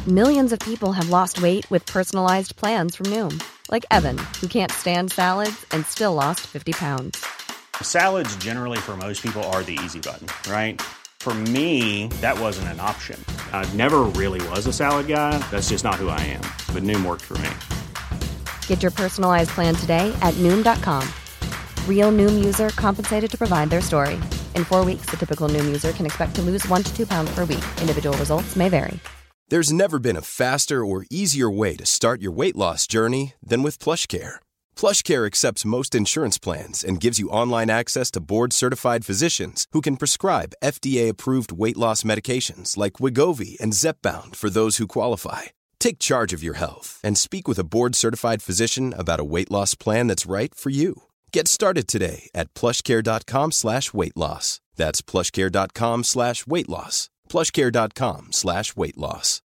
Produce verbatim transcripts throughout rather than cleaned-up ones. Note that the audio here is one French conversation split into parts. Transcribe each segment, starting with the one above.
Millions of people have lost weight with personalized plans from Noom. Like Evan, who can't stand salads and still lost fifty pounds. Salads generally for most people are the easy button, right? For me, that wasn't an option. I never really was a salad guy. That's just not who I am. But Noom worked for me. Get your personalized plan today at Noom dot com. Real Noom user compensated to provide their story. In four weeks, the typical Noom user can expect to lose one to two pounds per week. Individual results may vary. There's never been a faster or easier way to start your weight loss journey than with PlushCare. PlushCare accepts most insurance plans and gives you online access to board-certified physicians who can prescribe F D A-approved weight loss medications like Wegovy and Zepbound for those who qualify. Take charge of your health and speak with a board-certified physician about a weight loss plan that's right for you. Get started today at plushcare.com slash weight loss. That's plushcare.com slash weight loss. plushcare.com slash weight loss.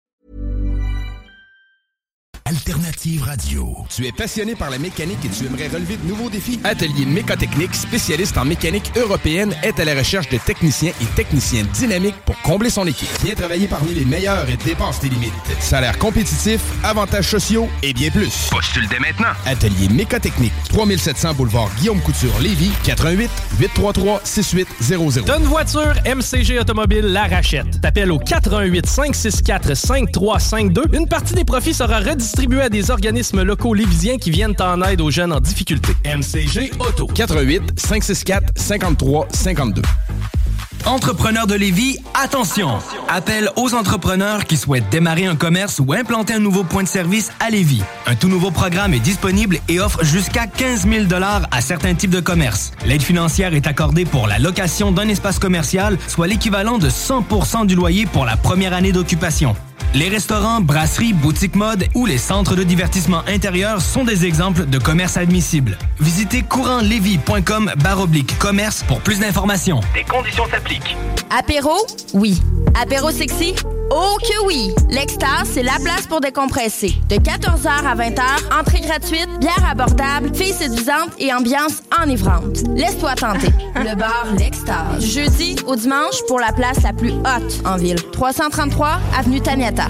Alternative Radio. Tu es passionné par la mécanique et tu aimerais relever de nouveaux défis? Atelier Mécotechnique, spécialiste en mécanique européenne, est à la recherche de techniciens et techniciennes dynamiques pour combler son équipe. Viens travailler parmi les meilleurs et dépasse tes limites. Salaire compétitif, avantages sociaux et bien plus. Postule dès maintenant. Atelier Mécotechnique, trois mille sept cents boulevard Guillaume Couture, Lévis, quatre un huit, huit trois trois, six huit zéro zéro. T'as une voiture, M C G Automobile la rachète. T'appelles au quatre un huit, cinq six quatre, cinq trois cinq deux. Une partie des profits sera redistribuée à des organismes locaux lévisiens qui viennent en aide aux jeunes en difficulté. M C G Auto. quatre un huit, cinq six quatre, cinq trois cinq deux. Entrepreneurs de Lévis, attention! Appel aux entrepreneurs qui souhaitent démarrer un commerce ou implanter un nouveau point de service à Lévis. Un tout nouveau programme est disponible et offre jusqu'à quinze mille dollars à certains types de commerces. L'aide financière est accordée pour la location d'un espace commercial, soit l'équivalent de cent pour cent du loyer pour la première année d'occupation. Les restaurants, brasseries, boutiques mode ou les centres de divertissement intérieur sont des exemples de commerces admissibles. Visitez courantlévis.com barre oblique commerce pour plus d'informations. Des conditions s'appliquent. Apéro? Oui. Apéro sexy? Oh que oui! L'Extase, c'est la place pour décompresser. De quatorze heures à vingt heures, entrée gratuite, bière abordable, filles séduisantes et ambiance enivrante. Laisse-toi tenter. Le bar L'Extase. Du jeudi au dimanche pour la place la plus haute en ville. trois cent trente-trois avenue Taniata.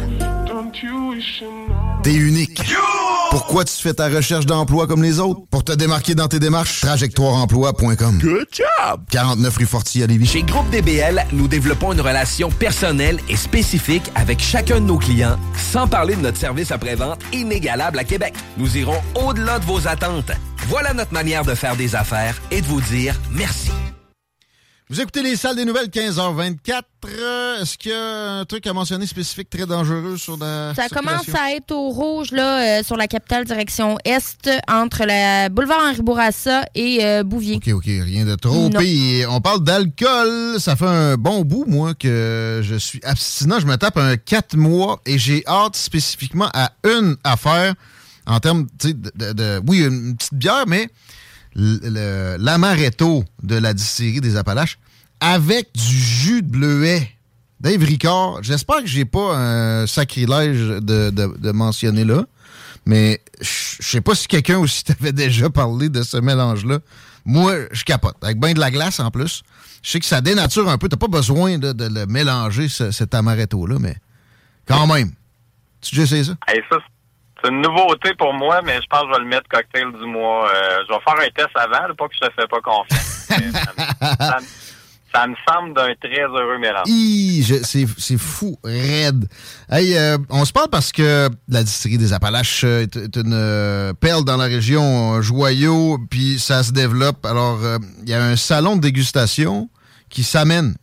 T'es unique. Pourquoi tu fais ta recherche d'emploi comme les autres? Pour te démarquer dans tes démarches, trajectoire emploi point com. Good job! quarante-neuf rue Fortier à Lévis. Chez Groupe D B L, nous développons une relation personnelle et spécifique avec chacun de nos clients, sans parler de notre service après-vente inégalable à Québec. Nous irons au-delà de vos attentes. Voilà notre manière de faire des affaires et de vous dire merci. Vous écoutez les salles des nouvelles, quinze heures vingt-quatre. Est-ce qu'il y a un truc à mentionner spécifique très dangereux sur la Ça commence à être au rouge là, euh, sur la capitale direction Est, entre le boulevard Henri Bourassa et euh, Bouvier. OK, OK, rien de trop pire. On parle d'alcool. Ça fait un bon bout, moi, que je suis abstinent. Je me tape un quatre mois et j'ai hâte spécifiquement à une affaire en termes, tu sais, de, de, de... Oui, une petite bière, mais... Le, le, l'amaretto de la distillerie des Appalaches avec du jus de bleuet. Dave Ricard, j'espère que j'ai pas un sacrilège de, de, de mentionner là, mais je sais pas si quelqu'un aussi t'avait déjà parlé de ce mélange-là. Moi, je capote. Avec ben de la glace en plus. Je sais que ça dénature un peu. T'as pas besoin de, de le mélanger, ce, cet amaretto-là, mais quand même. Tu as déjà essayé ça? Hey, ça c'est une nouveauté pour moi, mais je pense que je vais le mettre cocktail du mois. Euh, je vais faire un test avant, là, pas que je te fais pas confiance. ça, me, ça, me, ça me semble d'un très heureux mélange. Hi, je, c'est, c'est fou, raide. Hey, euh, on se parle parce que la distillerie des Appalaches est, est une euh, perle dans la région, un joyau, puis ça se développe. Alors, il euh, y a un salon de dégustation qui s'amène.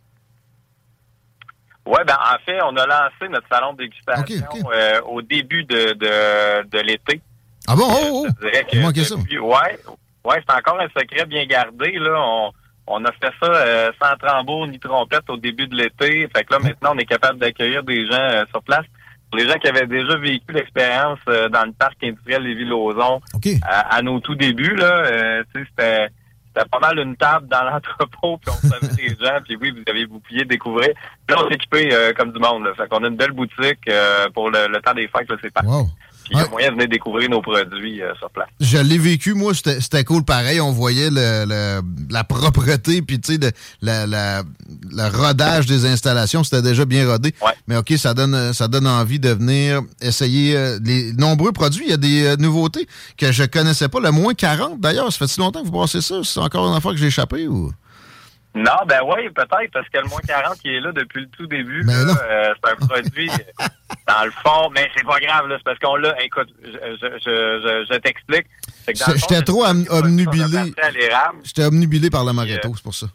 Oui, ben en fait, on a lancé notre salon de dégustation okay, okay. Euh, au début de, de, de l'été. Ah bon? Oh, oh! Je dirais que manqué ça. Oui, ouais, ouais, c'est encore un secret bien gardé. Là. On, on a fait ça euh, sans tambour ni trompette au début de l'été. Fait que là, maintenant, on est capable d'accueillir des gens euh, sur place. Pour les gens qui avaient déjà vécu l'expérience euh, dans le parc industriel Lévis-Lauzon okay. à, à nos tout débuts, là, euh, tu sais, c'était... C'était pas mal une table dans l'entrepôt, puis on savait les gens, puis oui, vous avez vous pouviez découvrir. Puis là, on s'est équipé euh, comme du monde. Là. Fait qu'on a une belle boutique euh, pour le, le temps des fêtes, là, c'est parti. Wow. Puis il y a moyen de venir découvrir nos produits euh, sur place. Je l'ai vécu, moi, c'était, c'était cool pareil. On voyait le, le, la propreté, puis tu sais, le la, la, le rodage des installations, c'était déjà bien rodé. Ouais. Mais OK, ça donne ça donne envie de venir essayer euh, les nombreux produits. Il y a des euh, nouveautés que je connaissais pas. Le moins quarante, d'ailleurs, ça fait si longtemps que vous passez ça? C'est encore une affaire que j'ai échappé ou... Non, ben oui, peut-être, parce que le moins quarante qui est là depuis le tout début, ben là, euh, c'est un produit, dans le fond, mais c'est pas grave, là, c'est parce qu'on l'a, écoute, je, je, je, je, je t'explique. C'est que dans le fond, J'étais trop am- omnubilé. À J'étais omnubilé par l'amaretto, euh... c'est pour ça.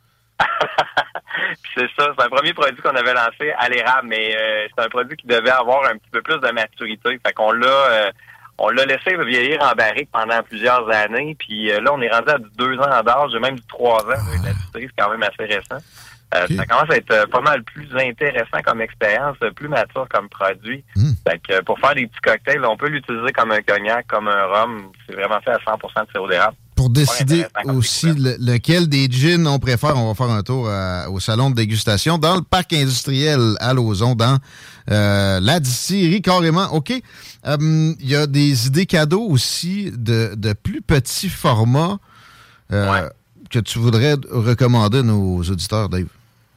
Puis c'est ça, c'est un premier produit qu'on avait lancé à l'érable, mais euh, c'est un produit qui devait avoir un petit peu plus de maturité. Fait qu'on l'a... Euh, On l'a laissé vieillir en barrique pendant plusieurs années, puis euh, là, on est rendu à du deux ans d'âge, j'ai même du trois ans avec la distillerie, c'est quand même assez récent. Euh, okay. Ça commence à être euh, pas mal plus intéressant comme expérience, euh, plus mature comme produit. Mm. Fait que euh, pour faire des petits cocktails, on peut l'utiliser comme un cognac, comme un rhum. C'est vraiment fait à cent pour cent de sirop d'érable. Pour décider aussi le, lequel des gins on préfère, on va faire un tour à, au salon de dégustation dans le parc industriel à Lauson, dans euh, la distillerie carrément. OK. Il euh, y a des idées cadeaux aussi de, de plus petits formats euh, ouais. que tu voudrais recommander à nos auditeurs, Dave.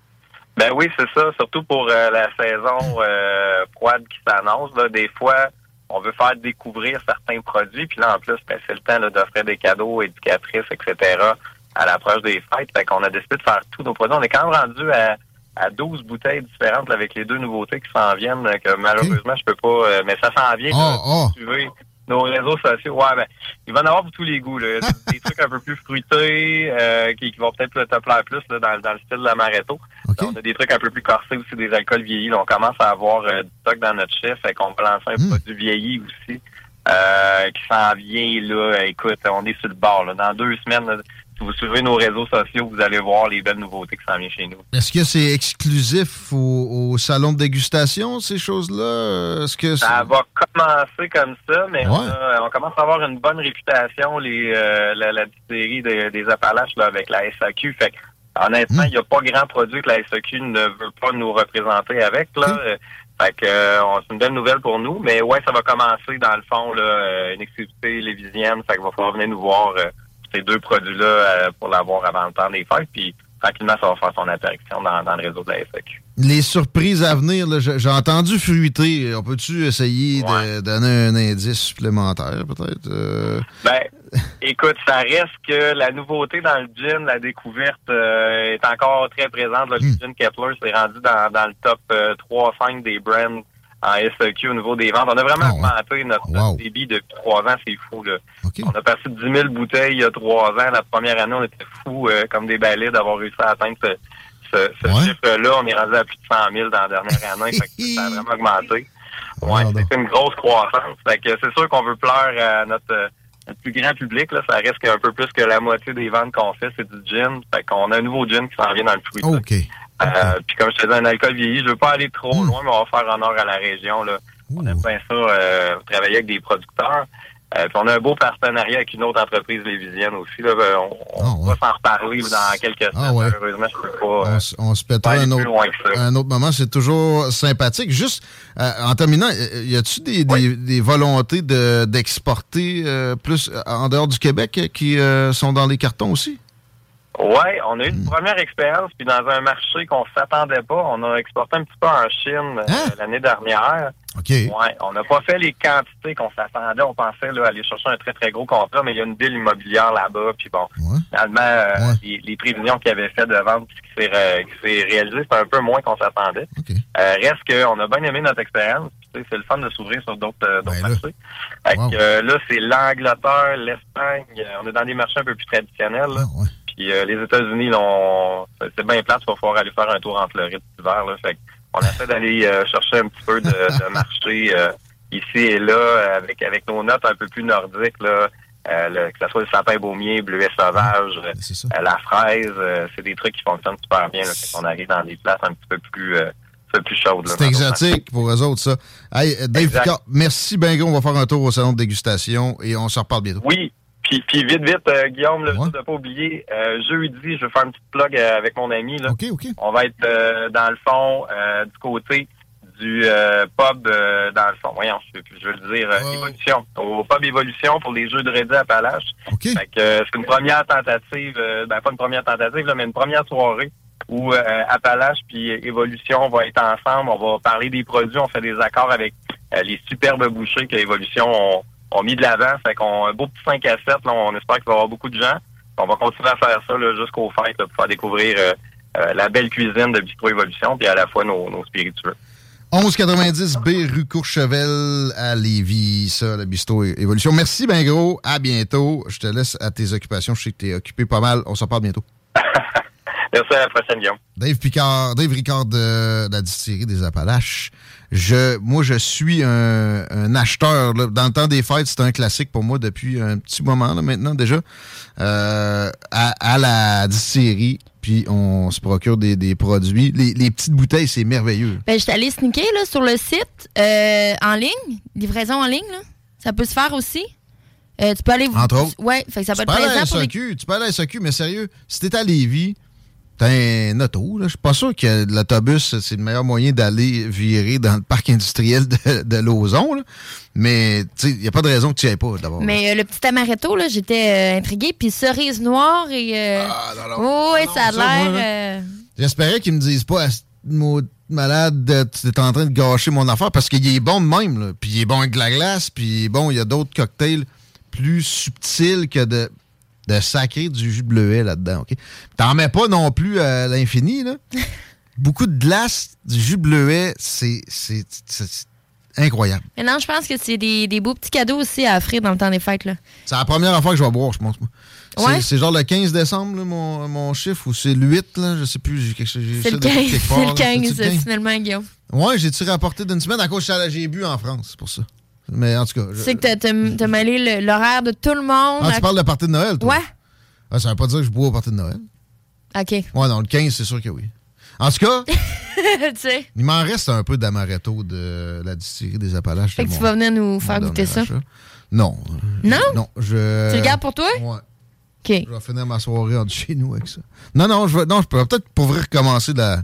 Ben oui, c'est ça. Surtout pour euh, la saison euh, froide qui s'annonce. Là, des fois, on veut faire découvrir certains produits, puis là, en plus, ben, c'est le temps là, d'offrir des cadeaux éducatrices, et cetera à l'approche des fêtes. Fait qu'on a décidé de faire tous nos produits. On est quand même rendu à, à douze bouteilles différentes là, avec les deux nouveautés qui s'en viennent, là, que malheureusement, je peux pas... Euh, mais ça s'en vient. Oh, là, oh. Si tu veux, nos réseaux sociaux, ouais, ben, il va en avoir pour tous les goûts. Là. Des, des trucs un peu plus fruités, euh, qui, qui vont peut-être te plaire plus là, dans, dans le style de l'amaretto. Okay. On a des trucs un peu plus corsés aussi, des alcools vieillis. Là, on commence à avoir euh, du stock dans notre chef, fait qu'on va lancer un mmh. produit vieilli aussi, euh, qui s'en vient, là. Écoute, on est sur le bord, là. Dans deux semaines, là, si vous suivez nos réseaux sociaux, vous allez voir les belles nouveautés qui s'en viennent chez nous. Est-ce que c'est exclusif au, au salon de dégustation, ces choses-là? Est-ce que c'est... Ça va commencer comme ça, mais ouais. on, a, on commence à avoir une bonne réputation, les euh, la, la distillerie des, des Appalaches, là, avec la S A Q. Fait que, honnêtement, il mmh. n'y a pas grand produit que la S A Q ne veut pas nous représenter avec, là. Mmh. Fait que euh, c'est une belle nouvelle pour nous. Mais ouais, ça va commencer, dans le fond, là, une exclusivité lévisienne. Fait qu'il va falloir venir nous voir euh, ces deux produits-là euh, pour l'avoir avant le temps des fêtes. Puis tranquillement, ça va faire son apparition dans, dans le réseau de la S A Q. Les surprises à venir, là, j'ai entendu fruiter. On peut-tu essayer ouais. de donner un indice supplémentaire, peut-être? Euh... Ben, écoute, ça reste que la nouveauté dans le gin, la découverte euh, est encore très présente. Là. Le mm. gin Kettler s'est rendu dans, dans le top euh, trois à cinq des brands en S A Q au niveau des ventes. On a vraiment oh, augmenté ouais. notre, notre wow. débit depuis trois ans, c'est fou. Là. Okay. On a passé de dix mille bouteilles il y a trois ans. La première année, on était fous euh, comme des balais d'avoir réussi à atteindre ce, ce, ce ouais. chiffre-là. On est rendu à plus de cent mille dans la dernière année. Fait que ça a vraiment augmenté. Ouais, oh, c'est une grosse croissance. Fait que c'est sûr qu'on veut plaire à notre, notre plus grand public. Là. Ça reste qu'un peu plus que la moitié des ventes qu'on fait, c'est du gin. Fait qu'on a un nouveau gin qui s'en vient dans le fruit. OK. Euh, okay. Puis comme je te dis, un alcool vieilli, je veux pas aller trop mmh. loin, mais on va faire honneur à la région. Là. On aime bien ça, euh, travailler avec des producteurs. Euh, puis on a un beau partenariat avec une autre entreprise lévisienne aussi. Là. On, on oh, ouais. va s'en reparler dans quelques semaines. Ah, ouais. Malheureusement, je peux pas. On, euh, on se pètera un autre, un autre moment. C'est toujours sympathique. Juste, euh, en terminant, y a-tu des, oui. des, des volontés de, d'exporter euh, plus en dehors du Québec qui euh, sont dans les cartons aussi? Oui, on a eu une mmh. première expérience, puis dans un marché qu'on s'attendait pas. On a exporté un petit peu en Chine hein? euh, l'année dernière. OK. Ouais, on n'a pas fait les quantités qu'on s'attendait. On pensait là, aller chercher un très, très gros contrat, mais il y a une ville immobilière là-bas. Puis bon, ouais. finalement, euh, ouais. les, les prévisions qu'ils avaient fait de vente, ce qui s'est, euh, qui s'est réalisé, c'est un peu moins qu'on s'attendait. Okay. Euh, reste qu'on a bien aimé notre expérience. C'est le fun de s'ouvrir sur d'autres, euh, d'autres ben marchés. Fait wow. que, euh, là, c'est l'Angleterre, l'Espagne. On est dans des marchés un peu plus traditionnels. Là. Ah, ouais. Puis euh, les États-Unis, là, on... c'est bien plate, il va falloir aller faire un tour en Floride cet hiver. Là. Fait on essaie d'aller euh, chercher un petit peu de, de marché euh, ici et là, avec avec nos notes un peu plus nordiques, là, euh, le, que ce soit le sapin baumier, bleuet sauvage, ouais, euh, la fraise, euh, c'est des trucs qui fonctionnent super bien. Là, fait qu'on arrive dans des places un petit peu plus, euh, un peu plus chaudes. Là, c'est exotique pour eux autres, ça. Hey, Dave Picard, merci bien gros. On va faire un tour au salon de dégustation et on se reparle bientôt. Oui. Puis, puis vite, vite, euh, Guillaume, là, ouais. je ne pas oublier, euh, jeudi, je vais faire une petite plug euh, avec mon ami. Là. OK, OK. On va être, euh, dans le fond, euh, du côté du euh, pub, euh, dans le fond, voyons, je, je veux le dire, euh, oh. Évolution. Au pub Évolution pour les Jeux de Ready Appalaches. Okay. Fait que euh, c'est une première tentative, euh, ben pas une première tentative, là, mais une première soirée où euh, Appalaches puis Évolution vont être ensemble. On va parler des produits, on fait des accords avec euh, les superbes bouchers que Évolution ont, ont mis de l'avant. Fait qu'on a un beau petit cinq à sept, là, on espère qu'il va y avoir beaucoup de gens. On va continuer à faire ça là, jusqu'aux fêtes là, pour faire découvrir euh, euh, la belle cuisine de Bistrot Évolution puis à la fois nos, nos spiritueux. onze quatre-vingt-dix B rue Courchevel à Lévis, ça, le Bistrot Évolution. Merci ben gros, à bientôt. Je te laisse à tes occupations, je sais que tu es occupé pas mal. On s'en parle bientôt. Merci, à la prochaine, Guillaume. Dave Picard, Dave Ricard de, de la distillerie des Appalaches. Je, moi, je suis un, un acheteur. Là. Dans le temps des fêtes, c'est un classique pour moi depuis un petit moment là, maintenant déjà. Euh, à, à la distillerie, puis on se procure des, des produits. Les, les petites bouteilles, c'est merveilleux. Ben, j'étais allée sneaker là, sur le site euh, en ligne, livraison en ligne. Là. Ça peut se faire aussi. Euh, tu peux aller... Entre autres. Ouais, fait que ça peut tu être peux aller à plaisant la S A Q, pour les... Tu peux aller à la S A Q, mais sérieux, si t'es à Lévis, t'as un auto, là. Je suis pas sûr que l'autobus, c'est le meilleur moyen d'aller virer dans le parc industriel de, de Lauson, là. Mais, tu sais, il n'y a pas de raison que tu n'y ailles pas, d'abord. Mais euh, le petit amaretto, là, j'étais euh, intriguée. Puis cerise noire et... Euh... Ah, non, non. Oh, oui, non, ça a ça, l'air... moi, euh... J'espérais qu'ils me disent pas, mon malade, tu es en train de gâcher mon affaire, parce qu'il est bon de même, là. Puis il est bon avec de la glace, puis bon, il y a d'autres cocktails plus subtils que de... de sacrer du jus de bleuet là-dedans, OK? T'en mets pas non plus à l'infini, là. Beaucoup de glace, du jus de bleuet, c'est, c'est, c'est, c'est incroyable. Mais non, je pense que c'est des, des beaux petits cadeaux aussi à offrir dans le temps des fêtes, là. C'est la première fois que je vais boire, je pense. C'est, ouais? c'est genre le quinze décembre, là, mon, mon chiffre, ou c'est le huit, là, je sais plus. J'ai quelque chose, j'ai c'est, le quinze, c'est part, le quinze, c'est le quinze, finalement, Guillaume. Ouais, j'ai-tu rapporté d'une semaine à cause que j'ai bu en France, c'est pour ça. Mais en tout cas... Je sais que t'as, t'as, t'as mêlé le, l'horaire de tout le monde. Ah, tu parles de party de Noël, toi? Ouais. Ah, ça veut pas dire que je bois au party de Noël. OK. Ouais, non, le quinze, c'est sûr que oui. En tout cas, tu sais. Il m'en reste un peu d'amaretto de la distillerie des Appalaches. Fait que mon, tu vas venir nous faire goûter ça? Achat. Non. Non? Je, non, je... Tu le gardes pour toi? Ouais. OK. Je vais finir ma soirée en chez nous avec ça. Non, non, je vais, non, je peux peut-être pour vrai recommencer la,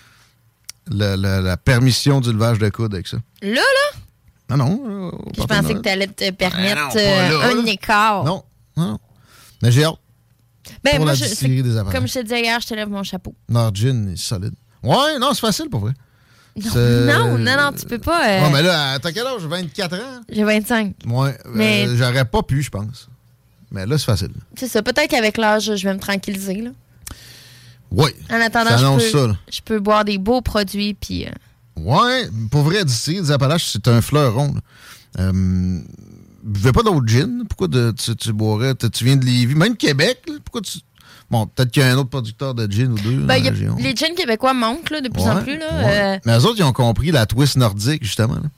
la, la, la permission du levage de coude avec ça. Là, là? Non, non. Je pensais que tu allais te permettre ben non, euh, là, un écart. Non, non. Mais j'ai hâte. Ben, pour moi, la je, distillerie des Appalaches. Comme je te disais hier, je te lève mon chapeau. Nordgin est solide. Ouais, non, c'est facile pour vrai. Non, non, non, non, tu peux pas. Euh... Non, mais là, t'as quel âge? vingt-quatre ans? J'ai vingt-cinq. Ouais, mais... euh, j'aurais pas pu, je pense. Mais là, c'est facile. C'est ça. Peut-être qu'avec l'âge, je vais me tranquilliser, là. Oui. En attendant, je peux, ça, je peux boire des beaux produits, puis... Euh... Ouais, pour vrai, distillerie des Appalaches, c'est un fleuron. Euh, buvez pas d'autres gin. Pourquoi de, tu, tu boirais? Tu viens de Lévis, même Québec. Là, pourquoi tu... Bon, peut-être qu'il y a un autre producteur de gin ou deux. Ben, y a, les gins québécois montent là, de plus ouais, en plus. Là, ouais. euh... Mais eux autres, ils ont compris la twist nordique, justement. Là.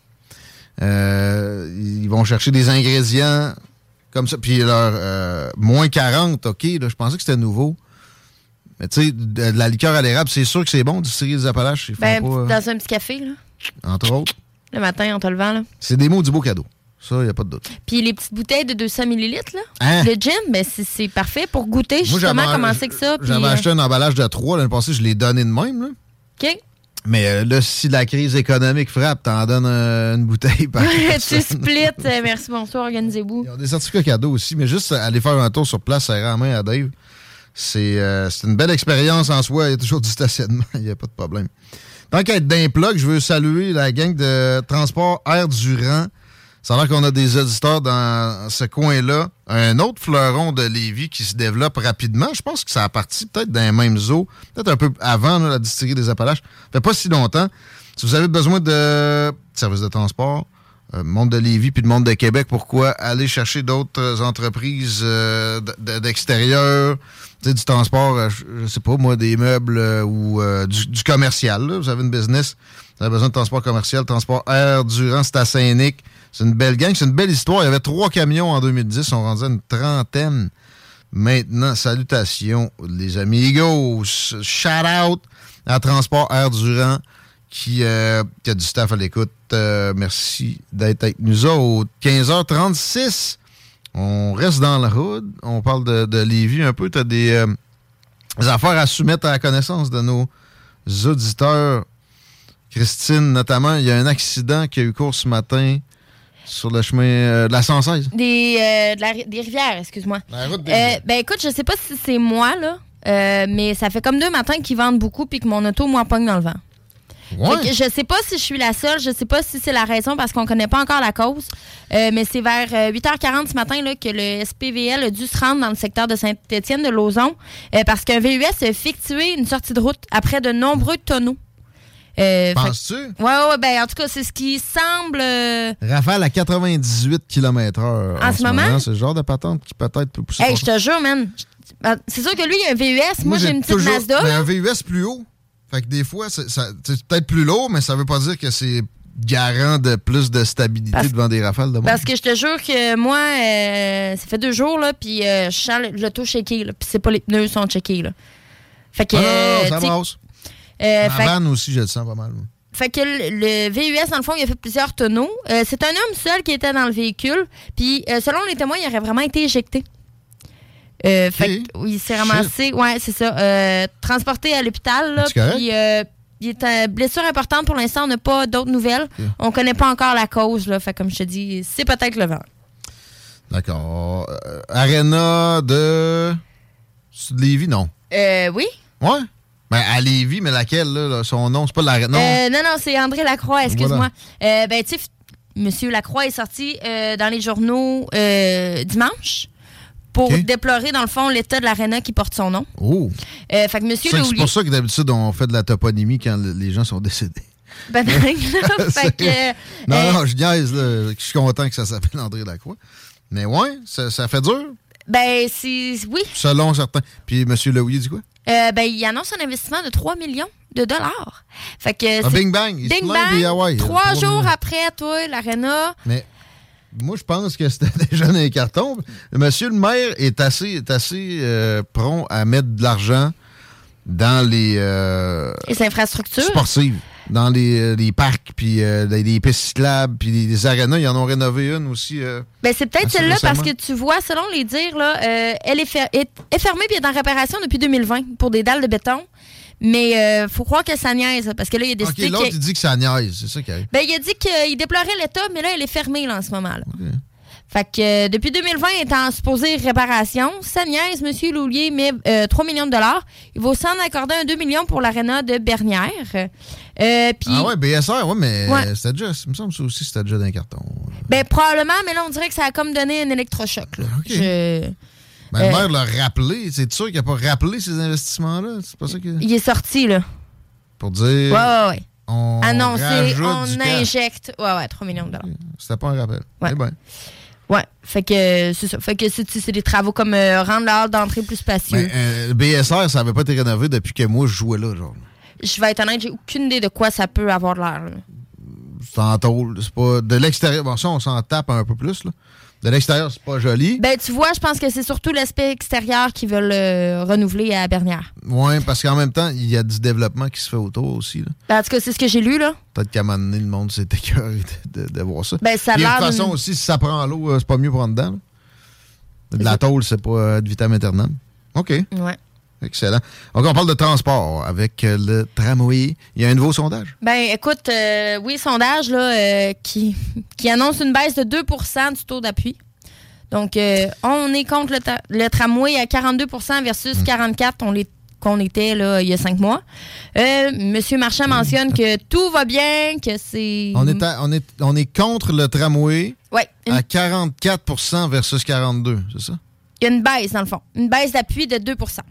Euh, ils vont chercher des ingrédients comme ça. Puis leur euh, moins quarante, OK, là, je pensais que c'était nouveau. Mais tu sais, de, de la liqueur à l'érable, c'est sûr que c'est bon, distillerie des Appalaches. Ils font ben, pas, euh... dans un petit café, là. Entre autres. Le matin, en te levant, là. C'est des mots du beau cadeau. Ça, il n'y a pas de doute. Puis les petites bouteilles de deux cents millilitres, là. Hein? Le gin, ben, c'est, c'est parfait pour goûter, Moi, justement, comment c'est que ça. J'avais puis, acheté un emballage de trois l'année passée, je l'ai donné de même, là. OK. Mais euh, là, si la crise économique frappe, t'en donnes euh, une bouteille par tu splits. Euh, merci, bonsoir, organisez-vous. Ils ont des certificats cadeaux aussi, mais juste aller faire un tour sur place, serrer la main à Dave, c'est, euh, c'est une belle expérience en soi. Il y a toujours du stationnement, il n'y a pas de problème. Tant qu'à être d'un plug, je veux saluer la gang de Transport Air Durand. Ça a l'air qu'on a des auditeurs dans ce coin-là. Un autre fleuron de Lévis qui se développe rapidement. Je pense que ça a parti peut-être d'un même zoo, peut-être un peu avant là, la distillerie des Appalaches. Ça fait pas si longtemps. Si vous avez besoin de services de transport, euh, monde de Lévis puis de monde de Québec, pourquoi aller chercher d'autres entreprises euh, d- d'extérieur, tu sais, du transport, euh, je, je sais pas moi, des meubles euh, ou euh, du, du commercial. Là. Vous avez une business, vous avez besoin de transport commercial, Transport Air Durand, c'est à Saint-Nic. C'est une belle gang, c'est une belle histoire. Il y avait trois camions en deux mille dix, on rendait une trentaine. Maintenant, salutations, les amigos. Shout out à Transport Air Durand qui, euh, qui a du staff à l'écoute. Euh, merci d'être avec nous autres. quinze heures trente-six, on reste dans le hood. On parle de, de Lévis un peu. Tu as des, euh, des affaires à soumettre à la connaissance de nos auditeurs Christine, notamment, il y a un accident qui a eu cours ce matin sur le chemin euh, de la cent seize. Des, euh, de la, des rivières, excuse-moi. La route des euh, rivières. Ben écoute, je sais pas si c'est moi, là, euh, mais ça fait comme deux matins qu'ils vendent beaucoup puis que mon auto, moi, pogne dans le vent. Ouais. Fait que je sais pas si je suis la seule, je sais pas si c'est la raison parce qu'on connaît pas encore la cause, euh, mais c'est vers euh, huit heures quarante ce matin là, que le S P V L a dû se rendre dans le secteur de Saint-Étienne de Lauzon euh, parce qu'un V U S a effectué une sortie de route après de nombreux tonneaux. Euh, Penses-tu? Fait... Ouais, ouais, ben en tout cas, c'est ce qui semble... Euh... Rafale à quatre-vingt-dix-huit kilomètres heure. En, en ce moment? moment c'est le genre de patente qui peut-être peut pousser. Hey, je te jure, man. C'est sûr que lui, il a un V U S. Moi, Moi j'ai, j'ai une petite toujours... Mazda. Mais un V U S plus haut. Fait que des fois, c'est, ça, c'est peut-être plus lourd, mais ça veut pas dire que c'est garant de plus de stabilité parce, devant des rafales de monde. Parce que je te jure que moi, euh, ça fait deux jours, là, puis euh, je sens l'auto shaké, là, puis c'est pas les pneus sont checkés, là. Fait que... Ah non, non, non, euh, ça brasse. Euh, Ma vanne aussi, je le sens pas mal. Moi. Fait que le, le V U S, dans le fond, il a fait plusieurs tonneaux. Euh, c'est un homme seul qui était dans le véhicule, puis euh, selon les témoins, il aurait vraiment été éjecté. Euh, okay. Fait que, oui, il s'est ramassé, ouais, c'est ça, euh, transporté à l'hôpital, là, puis euh, il est une blessure importante pour l'instant, on n'a pas d'autres nouvelles. Okay. On connaît pas encore la cause, là, fait comme je te dis, c'est peut-être le vent. D'accord. Euh, Arena de... de Lévis, non? Euh, oui. Ouais? Ben, à Lévis, mais laquelle, là, là? Son nom, c'est pas l'Arena? Non. Euh, non, non, c'est André Lacroix, excuse-moi. Voilà. Euh, ben, tu sais, M. Lacroix est sorti euh, dans les journaux euh, dimanche. Pour okay. déplorer, dans le fond, l'état de l'aréna qui porte son nom. Oh! Euh, fait que monsieur c'est, Lehouillier... c'est pour ça que d'habitude, on fait de la toponymie quand le, les gens sont décédés. Ben, là, fait que... Non, euh, non, je niaise, là. Je suis content que ça s'appelle André Lacroix. Mais ouais, ça, ça fait dur. Ben, c'est... Oui. Selon certains. Puis M. Lehouillier dit quoi? Euh, ben, il annonce un investissement de trois millions de dollars. Fait que... Ah, bing bang! Il bing se bang! Des Hawaii, trois jours millions. Après, toi, l'aréna... Mais... Moi, je pense que c'était déjà dans les cartons. Monsieur le maire est assez, est assez euh, prompt à mettre de l'argent dans les... Euh, les infrastructures. Sportives. Dans les, les parcs, puis euh, les, les pistes cyclables, puis les, les arénas. Ils en ont rénové une aussi. Euh, ben, c'est peut-être celle-là récemment. Parce que tu vois, selon les dires, là, euh, elle est, fer- est, est fermée et est en réparation depuis deux mille vingt pour des dalles de béton. Mais il euh, faut croire que ça niaise, parce que là, il a décidé OK, l'autre, que... il dit que ça niaise, c'est ça qui arrive. Ben, il a dit qu'il déplorait l'état, mais là, elle est fermée, là, en ce moment-là. Okay. Fait que euh, depuis deux mille vingt, elle est en supposée réparation. Ça niaise, M. Lehouillier met euh, trois millions de dollars. Il va aussi en accorder un deux millions pour l'aréna de Bernières. Euh, pis... Ah ouais, B S R, ouais, mais ouais. c'était déjà, il me semble que ça aussi, c'était déjà dans les cartons. Ben, probablement, mais là, on dirait que ça a comme donné un électrochoc, là. OK. Je... Ben, le maire l'a rappelé. C'est sûr qu'il n'a pas rappelé ces investissements-là? C'est pas ça que... Il est sorti, là. Pour dire... Ouais, ouais, ouais. On Annoncé, on du injecte... Ouais, ouais, trois millions de dollars. C'était pas un rappel. Ouais. Eh ben. Ouais, fait que euh, c'est ça. Fait que c'est, c'est des travaux comme euh, rendre la hall d'entrée plus spacieux. Ben, euh, B S R, ça n'avait pas été rénové depuis que moi, je jouais là, genre. Je vais être honnête, j'ai aucune idée de quoi ça peut avoir l'air, là. C'est en tôle. C'est pas... De l'extérieur... Bon, ça, on s'en tape un peu plus, là. De l'extérieur, c'est pas joli. Ben, tu vois, je pense que c'est surtout l'aspect extérieur qu'ils veulent euh, renouveler à Bernières. Oui, parce qu'en même temps, il y a du développement qui se fait autour aussi. Là. Ben, en tout cas, c'est ce que j'ai lu, là. Peut-être qu'à un moment donné, le monde s'est écœuré de, de, de voir ça. Ben, ça a Puis, l'air de toute façon, d'une... aussi, si ça prend l'eau, c'est pas mieux pour en dedans. Là. De la tôle, c'est pas de vitam aeternam. OK. Ouais. Excellent. Donc, on parle de transport avec le tramway. Il y a un nouveau sondage? Ben, écoute, euh, oui, sondage, là, euh, qui, qui annonce une baisse de deux pour cent du taux d'appui. Donc, euh, on est contre le, ta- le tramway à quarante-deux pour cent versus mmh. quarante-quatre pour cent on l'est, qu'on était là, il y a cinq mois. Euh, Monsieur Marchand mentionne mmh. que tout va bien, que c'est... On est, à, on est, on est contre le tramway ouais, une... à quarante-quatre pour cent versus quarante-deux pour cent, c'est ça? Il y a une baisse, dans le fond. Une baisse d'appui de deux pour cent.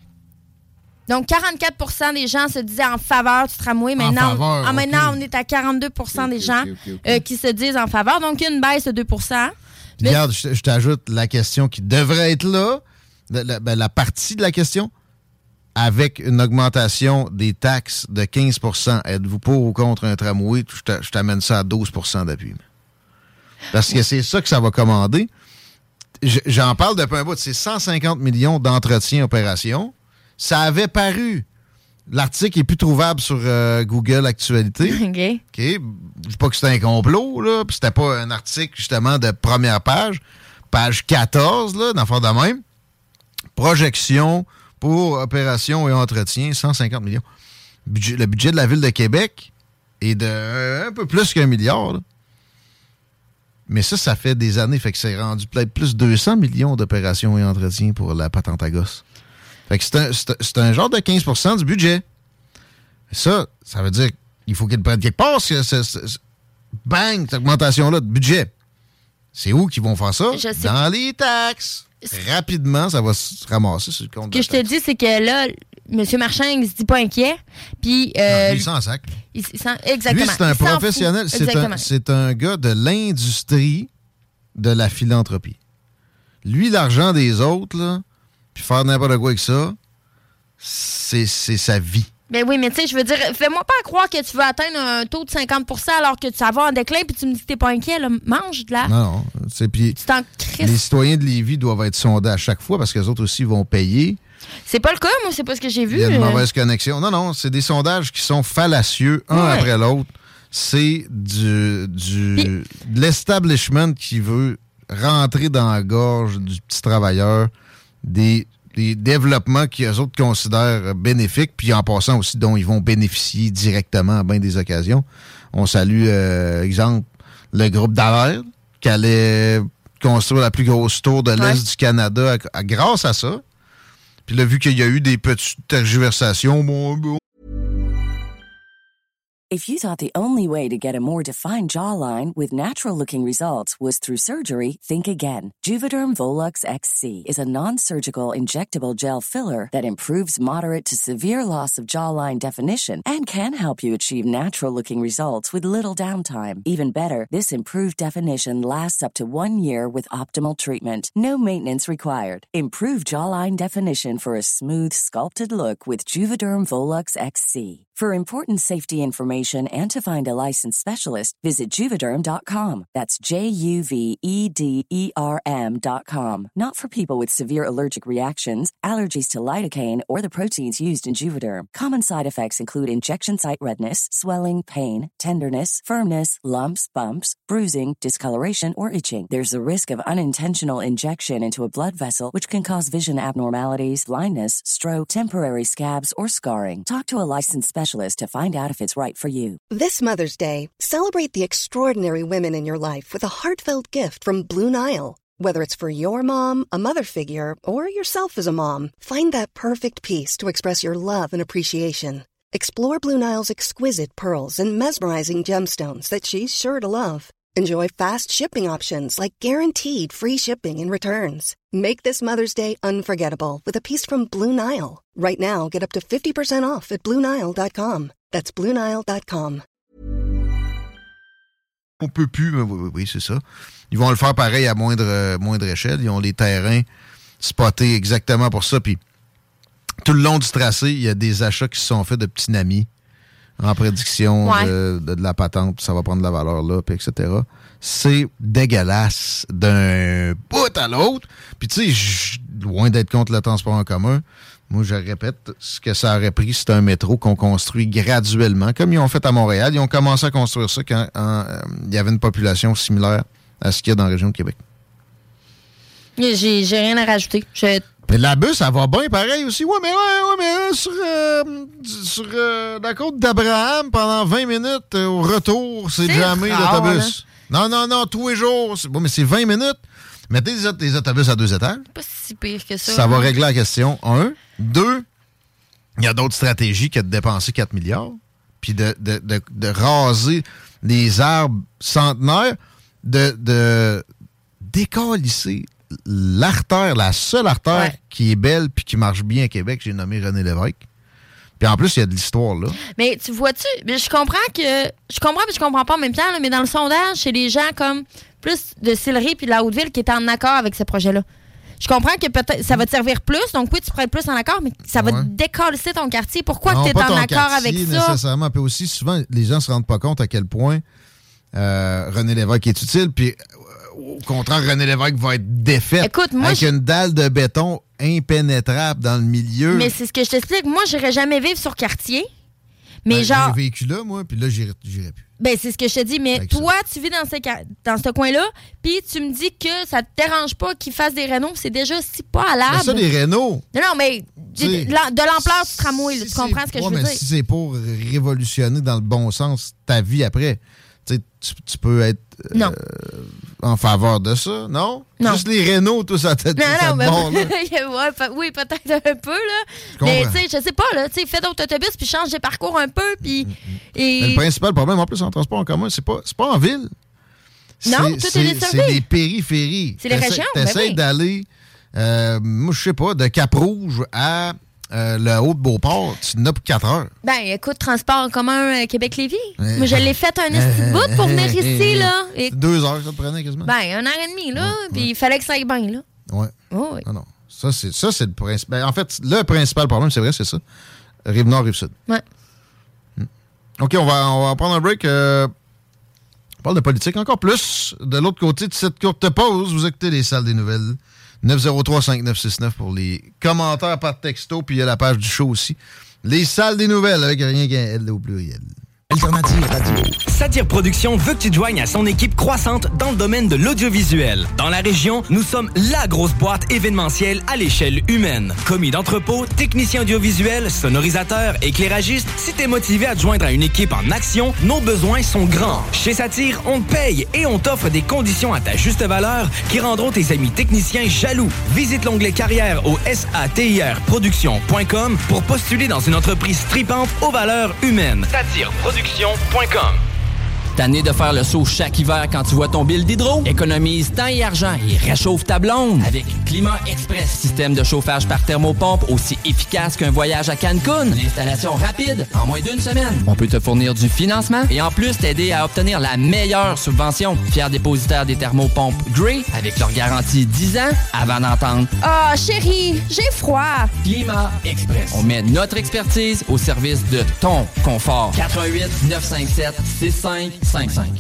Donc, quarante-quatre pour cent des gens se disaient en faveur du tramway. Maintenant, en faveur, on, okay. maintenant on est à quarante-deux pour cent okay, des gens okay, okay, okay. Euh, qui se disent en faveur. Donc, il y a une baisse de deux pour cent. Mais... Regarde, je, je t'ajoute la question qui devrait être là, la, la, ben, la partie de la question, avec une augmentation des taxes de quinze pour cent. Êtes-vous pour ou contre un tramway? Je t'amène ça à douze pour cent d'appui. Parce que c'est ça que ça va commander. J'en parle depuis un bout. C'est cent cinquante millions d'entretien opération. Ça avait paru. L'article est plus trouvable sur euh, Google Actualité. OK. OK. Je dis pas que c'était un complot, là. Puis c'était pas un article, justement, de première page. Page quatorze, là, d'enfant de même. Projection pour opération et entretien, cent cinquante millions. Budget, le budget de la Ville de Québec et de euh, un peu plus qu'un milliard. Là. Mais ça, ça fait des années. Fait que c'est rendu peut-être plus deux cents millions d'opérations et entretiens pour la patente à gosse. Fait que c'est un, c'est, c'est un genre de quinze pour cent du budget. Ça, ça veut dire qu'il faut qu'ils le prennent quelque part. C'est, c'est, c'est, bang, cette augmentation-là de budget. C'est où qu'ils vont faire ça? Dans les taxes. Rapidement, ça va se ramasser sur le compte. Ce que je te dis, c'est que là, M. Marchand, il se dit pas inquiet. Puis, euh, non, il s'en sac. Il, il s'en, exactement. Lui, c'est un il professionnel. C'est un, c'est un gars de l'industrie de la philanthropie. Lui, l'argent des autres, là, puis faire n'importe quoi avec ça, c'est, c'est sa vie. Ben oui, mais tu sais, je veux dire, fais-moi pas croire que tu veux atteindre un taux de cinquante pour cent alors que tu vas en déclin puis tu me dis que t'es pas inquiet, là. Mange de là. Non, non. C'est, pis tu t'en crisses. Les citoyens de Lévis doivent être sondés à chaque fois parce que les autres aussi vont payer. C'est pas le cas, moi, c'est pas ce que j'ai vu. Il y a une mauvaise connexion. Non, non, c'est des sondages qui sont fallacieux, un ouais. après l'autre. C'est du, du Pis... de l'establishment qui veut rentrer dans la gorge du petit travailleur des... des développements qu'eux autres considèrent bénéfiques, puis en passant aussi dont ils vont bénéficier directement à bien des occasions. On salue, euh, exemple, le groupe Dallaire, qui allait construire la plus grosse tour de l'Est ouais. du Canada à, à, grâce à ça. Puis là, vu qu'il y a eu des petites tergiversations, bon, bon. If you thought the only way to get a more defined jawline with natural-looking results was through surgery, think again. Juvederm Volux X C is a non-surgical injectable gel filler that improves moderate to severe loss of jawline definition and can help you achieve natural-looking results with little downtime. Even better, this improved definition lasts up to one year with optimal treatment. No maintenance required. Improve jawline definition for a smooth, sculpted look with Juvederm Volux X C. For important safety information and to find a licensed specialist, visit Juvederm dot com. That's J U V E D E R M dot com. Not for people with severe allergic reactions, allergies to lidocaine, or the proteins used in Juvederm. Common side effects include injection site redness, swelling, pain, tenderness, firmness, lumps, bumps, bruising, discoloration, or itching. There's a risk of unintentional injection into a blood vessel, which can cause vision abnormalities, blindness, stroke, temporary scabs, or scarring. Talk to a licensed specialist to find out if it's right for you. This Mother's Day, celebrate the extraordinary women in your life with a heartfelt gift from Blue Nile. Whether it's for your mom, a mother figure, or yourself as a mom, find that perfect piece to express your love and appreciation. Explore Blue Nile's exquisite pearls and mesmerizing gemstones that she's sure to love. Enjoy fast shipping options like guaranteed free shipping and returns. Make this Mother's Day unforgettable with a piece from Blue Nile. Right now, get up to fifty percent off at Blue Nile dot com. That's Blue Nile dot com. On peut plus, mais oui, oui, c'est ça. Ils vont le faire pareil à moindre, euh, moindre échelle. Ils ont les terrains spotés exactement pour ça. Puis tout le long du tracé, il y a des achats qui se sont faits de petits namis en prédiction ouais. de, de, de la patente, ça va prendre de la valeur là, puis et cetera. C'est dégueulasse d'un bout à l'autre. Puis tu sais, loin d'être contre le transport en commun, moi je répète, ce que ça aurait pris, c'est un métro qu'on construit graduellement, comme ils ont fait à Montréal. Ils ont commencé à construire ça quand en, euh, il y avait une population similaire à ce qu'il y a dans la région de Québec. J'ai, j'ai rien à rajouter. Je... Mais la bus, ça va bien pareil aussi. Ouais, mais ouais, ouais, mais euh, sur, euh, sur euh, la côte d'Abraham, pendant vingt minutes, euh, au retour, c'est, c'est jamais l'autobus. Non, non, non, tous les jours. C'est... Bon, mais c'est vingt minutes. Mettez des, des autobus à deux étages. Pas si pire que ça. Ça hein. va régler la question. Un. Deux, il y a d'autres stratégies que de dépenser quatre milliards, puis de, de, de, de raser les arbres centenaires, de, de décalisser l'artère, la seule artère ouais. qui est belle puis qui marche bien à Québec, j'ai nommé René Lévesque. Puis en plus, il y a de l'histoire, là. Mais tu vois-tu, je comprends que... Je comprends mais je comprends pas en même temps, là, mais dans le sondage, c'est les gens comme plus de Sillery puis de la Haute-Ville qui étaient en accord avec ce projet-là. Je comprends que peut-être ça va te servir plus, donc oui, tu pourrais être plus en accord, mais ça va ouais. te décalisser ton quartier. Pourquoi tu es en accord quartier, avec ça? Nécessairement. Puis aussi, souvent, les gens se rendent pas compte à quel point euh, René Lévesque est utile, puis... Au contraire, René Lévesque va être défaite Écoute, moi, avec je... une dalle de béton impénétrable dans le milieu. Mais c'est ce que je t'explique. Moi, j'irais jamais vivre sur quartier. Mais ben, genre... J'ai vécu là, moi, puis là, j'irais, j'irais plus. Ben, c'est ce que je te dis, mais Avec toi, ça. tu vis dans ce, dans ce coin-là, puis tu me dis que ça te dérange pas qu'ils fassent des rénaux, c'est déjà si pas à l'arbre. C'est ça, des rénaux. Non, non, mais j'ai, de l'ampleur du tramway, là, tu comprends ce que ouais, je veux mais dire? Si c'est pour révolutionner dans le bon sens ta vie après, tu, tu peux être euh, en faveur de ça, non? Non. Juste les rénaux, tout ça, tête. Non, ça non, mais bon, là. ouais, pe- oui, peut-être un peu, là. Mais, tu sais, je sais pas, là, tu sais, fais d'autres autobus, puis change des parcours un peu, puis... Et... Mais le principal problème, en plus, en transport en commun, c'est pas, c'est pas en ville. Non, c'est, tout c'est, est desservi. C'est les périphéries. C'est les T'essaies- régions, ben T'essayes oui. d'aller, euh, moi, je sais pas, de Cap-Rouge à euh, le Haut-de-Beauport, tu n'as pour quatre heures. Ben, écoute, transport en commun euh, Québec-Lévis. Eh, Moi, je l'ai fait un esti de bout pour venir eh, ici, eh, là. Et... Deux heures, ça te prenait quasiment. Ben, un heure et demie, là, puis il fallait que ça aille bien, là. Ouais. Oh, oui. Non, non. Ça, c'est, ça, c'est le principal. En fait, le principal problème, c'est vrai, c'est ça. Rive-Nord, Rive-Sud. Ouais. Hmm. OK, on va, on va prendre un break. Euh, on parle de politique encore plus. De l'autre côté de cette courte pause, vous écoutez les salles des nouvelles. neuf zéro trois cinq neuf six neuf pour les commentaires par texto, puis il y a la page du show aussi. Les salles des nouvelles, avec rien qu'un L au pluriel. Alternative Radio. Satire Productions veut que tu te joignes à son équipe croissante dans le domaine de l'audiovisuel. Dans la région, nous sommes la grosse boîte événementielle à l'échelle humaine. Commis d'entrepôt, technicien audiovisuel, sonorisateur, éclairagiste, si t'es motivé à te joindre à une équipe en action, nos besoins sont grands. Chez Satire, on te paye et on t'offre des conditions à ta juste valeur qui rendront tes amis techniciens jaloux. Visite l'onglet carrière au satir production point com pour postuler dans une entreprise tripante aux valeurs humaines. Satire Production point com. Tanné de faire le saut chaque hiver quand tu vois ton bill d'hydro? Économise temps et argent et réchauffe ta blonde avec Climat Express. Système de chauffage par thermopompe aussi efficace qu'un voyage à Cancun. Une installation rapide en moins d'une semaine. On peut te fournir du financement et en plus t'aider à obtenir la meilleure subvention. Fier dépositaire des thermopompes Grey avec leur garantie dix ans avant d'entendre « Ah, oh, chérie, j'ai froid! » Climat Express. On met notre expertise au service de ton confort. quatre un huit neuf cinq sept six cinq cinq cinq.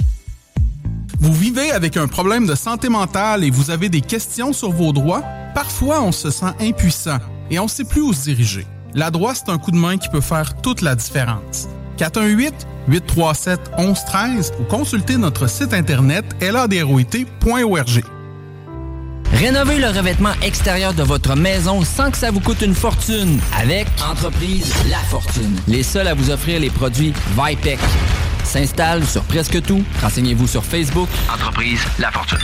Vous vivez avec un problème de santé mentale et vous avez des questions sur vos droits? Parfois, on se sent impuissant et on ne sait plus où se diriger. La droite, c'est un coup de main qui peut faire toute la différence. quatre un huit huit trois sept un un un trois ou consultez notre site internet l a d r o i t point org. Rénovez le revêtement extérieur de votre maison sans que ça vous coûte une fortune avec Entreprise La Fortune. Les seuls à vous offrir les produits Vipec. S'installe sur presque tout. Renseignez-vous sur Facebook. Entreprise La Fortune.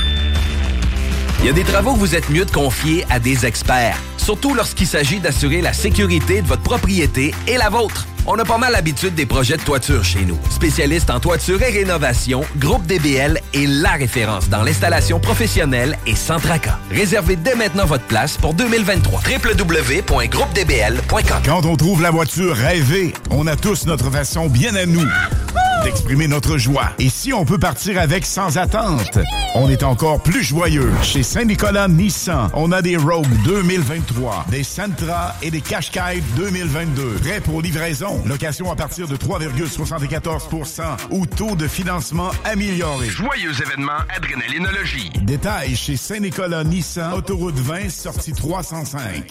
Il y a des travaux que vous êtes mieux de confier à des experts, surtout lorsqu'il s'agit d'assurer la sécurité de votre propriété et la vôtre. On a pas mal l'habitude des projets de toiture chez nous. Spécialiste en toiture et rénovation, Groupe D B L est la référence dans l'installation professionnelle et sans tracas. Réservez dès maintenant votre place pour deux mille vingt-trois. w w w point groupe d b l point com. Quand on trouve la voiture rêvée, on a tous notre façon bien à nous d'exprimer notre joie. Et si on peut partir avec sans attente, on est encore plus joyeux. Chez Saint-Nicolas Nissan, on a des Rogue deux mille vingt-trois, des Sentra et des Qashqai deux mille vingt-deux. Prêts pour livraison. Location à partir de trois virgule soixante-quatorze pour cent ou taux de financement amélioré. Joyeux événement Adrénalinologie. Détails chez Saint-Nicolas Nissan, autoroute vingt, sortie trois cent cinq.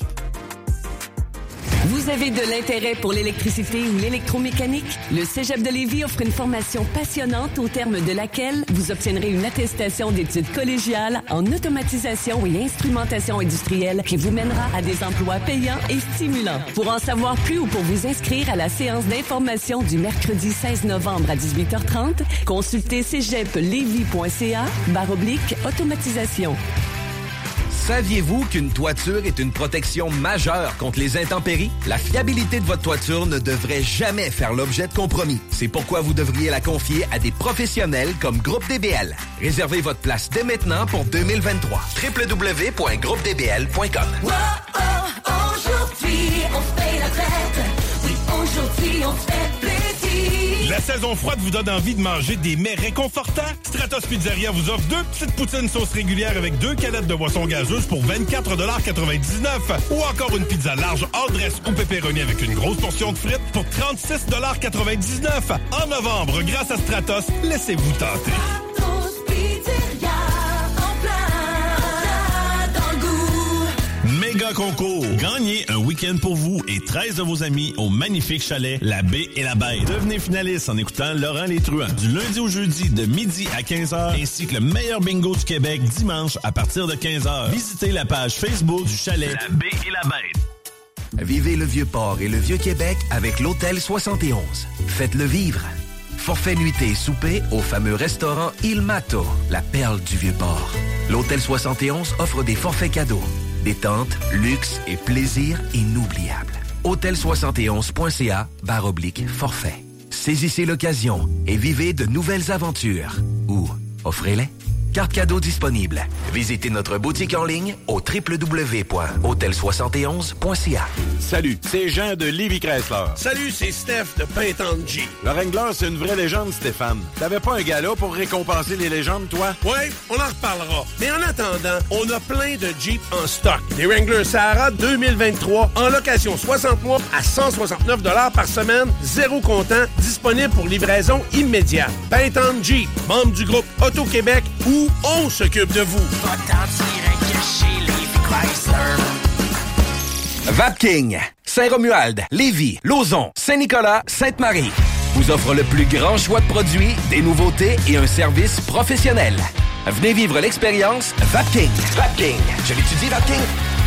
Vous avez de l'intérêt pour l'électricité ou l'électromécanique? Le Cégep de Lévis offre une formation passionnante au terme de laquelle vous obtiendrez une attestation d'études collégiales en automatisation et instrumentation industrielle qui vous mènera à des emplois payants et stimulants. Pour en savoir plus ou pour vous inscrire à la séance d'information du mercredi seize novembre à dix-huit heures trente, consultez cégep lévis point c a barre oblique automatisation. Saviez-vous qu'une toiture est une protection majeure contre les intempéries? La fiabilité de votre toiture ne devrait jamais faire l'objet de compromis. C'est pourquoi vous devriez la confier à des professionnels comme Groupe D B L. Réservez votre place dès maintenant pour deux mille vingt-trois. w w w point groupe d b l point com. Oh, oh, aujourd'hui, on se paye la fête. Oui, aujourd'hui, on se fait plaisir. La saison froide vous donne envie de manger des mets réconfortants? Stratos Pizzeria vous offre deux petites poutines sauce régulière avec deux canettes de boisson gazeuse pour vingt-quatre quatre-vingt-dix-neuf. Ou encore une pizza large hors dress ou pepperoni avec une grosse portion de frites pour trente-six quatre-vingt-dix-neuf. En novembre, grâce à Stratos, laissez-vous tenter. Stratos Pizzeria, en plein dans le goût. Méga concours. Gagnez un week-end week-end pour vous et treize de vos amis au magnifique chalet La Baie et la Bête. Devenez finaliste en écoutant Laurent Les Truands du lundi au jeudi de midi à quinze heures ainsi que le meilleur bingo du Québec dimanche à partir de quinze heures. Visitez la page Facebook du chalet La Baie et la Bête. Vivez le Vieux-Port et le Vieux-Québec avec l'Hôtel soixante et onze. Faites-le vivre. Forfait nuitée et souper au fameux restaurant Il Mato, la perle du Vieux-Port. L'Hôtel soixante et onze offre des forfaits cadeaux, détente, luxe et plaisir inoubliables. hôtel soixante et onze point c a barre oblique forfait. Saisissez l'occasion et vivez de nouvelles aventures. Ou offrez-les. Carte cadeau disponible. Visitez notre boutique en ligne au w w w point hôtel soixante et onze point c a. Salut, c'est Jean de Lévis Chrysler. Salut, c'est Steph de Pintendre-G. Le Wrangler, c'est une vraie légende, Stéphane. T'avais pas un gala pour récompenser les légendes, toi? Ouais, on en reparlera. Mais en attendant, on a plein de Jeep en stock. Des Wrangler Sahara deux mille vingt-trois en location soixante mois à cent soixante-neuf dollars par semaine, zéro comptant, disponible pour livraison immédiate. Pintendre-Jeep, membre du groupe Auto-Québec ou on s'occupe de vous. Vapking, Saint-Romuald, Lévis, Lauson, Saint-Nicolas, Sainte-Marie vous offre le plus grand choix de produits, des nouveautés et un service professionnel. Venez vivre l'expérience Vapking. Vapking. Je l'étudie, Vapking.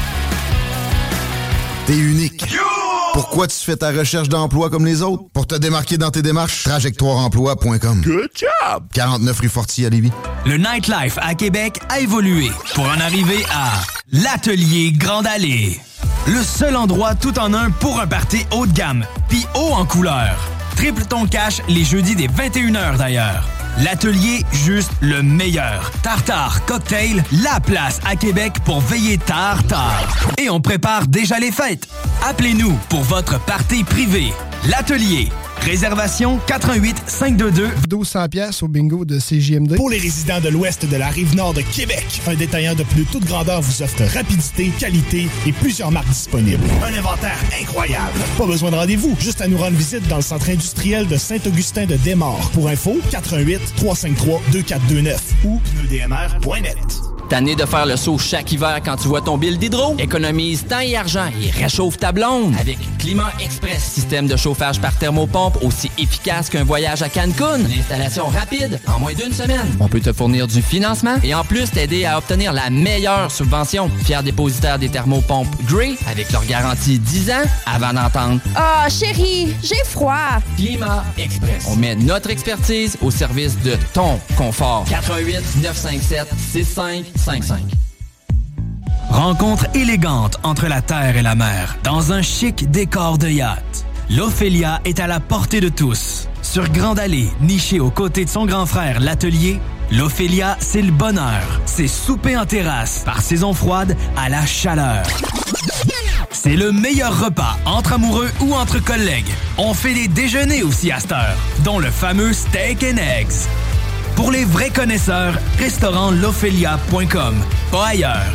T'es unique. Pourquoi tu fais ta recherche d'emploi comme les autres? Pour te démarquer dans tes démarches, trajectoire emploi point com. Good job! quarante-neuf rue Fortier à Lévis. Le nightlife à Québec a évolué pour en arriver à l'Atelier Grande Allée. Le seul endroit tout en un pour un party haut de gamme, puis haut en couleur. Triple ton cash les jeudis dès vingt et une heures d'ailleurs. L'Atelier, juste le meilleur. Tartare, cocktail, la place à Québec pour veiller tard, tard. Et on prépare déjà les fêtes. Appelez-nous pour votre party privé. L'Atelier. Réservation quatre un huit cinq deux deux douze cents piastres au bingo de C J M D. Pour les résidents de l'ouest de la Rive-Nord de Québec, un détaillant de plus toute grandeur vous offre rapidité, qualité et plusieurs marques disponibles. Un inventaire incroyable. Pas besoin de rendez-vous, juste à nous rendre visite dans le centre industriel de Saint-Augustin de Desmaures. Pour info, quatre un huit trois cinq trois deux quatre deux neuf ou pneus d m r point net. Tanné de faire le saut chaque hiver quand tu vois ton bill d'hydro? Économise temps et argent et réchauffe ta blonde avec Climat Express. Système de chauffage par thermopompe aussi efficace qu'un voyage à Cancun. Une installation rapide en moins d'une semaine. On peut te fournir du financement et en plus t'aider à obtenir la meilleure subvention. Fier dépositaire des thermopompes Grey avec leur garantie dix ans avant d'entendre « Ah, oh, chérie, j'ai froid! » Climat Express. On met notre expertise au service de ton confort. quatre un huit neuf cinq sept six cinq cinq cinq. Rencontre élégante entre la terre et la mer, dans un chic décor de yacht. L'Ophélia est à la portée de tous. Sur Grande Allée, nichée aux côtés de son grand frère, l'Atelier, l'Ophélia, c'est le bonheur. C'est souper en terrasse, par saison froide à la chaleur. C'est le meilleur repas entre amoureux ou entre collègues. On fait des déjeuners aussi à cette heure, dont le fameux steak and eggs. Pour les vrais connaisseurs, restaurant l'ophélia point com, pas ailleurs.